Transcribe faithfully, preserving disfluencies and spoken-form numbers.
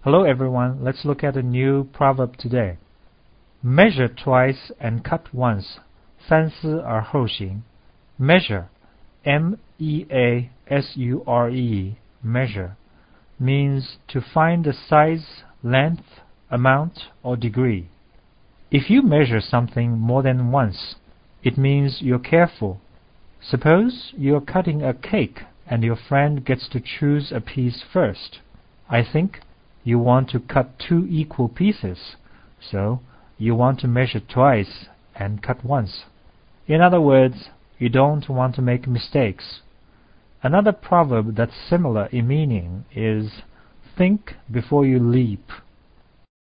Hello everyone, let's look at a new proverb today. Measure twice and cut once, 三思而后行. Measure, M E A S U R E, measure, means to find the size, length, amount, or degree. If you measure something more than once, it means you're careful. Suppose you're cutting a cake and your friend gets to choose a piece first. I think you want to cut two equal pieces, so you want to measure twice and cut once. In other words, you don't want to make mistakes. Another proverb that's similar in meaning is think before you leap.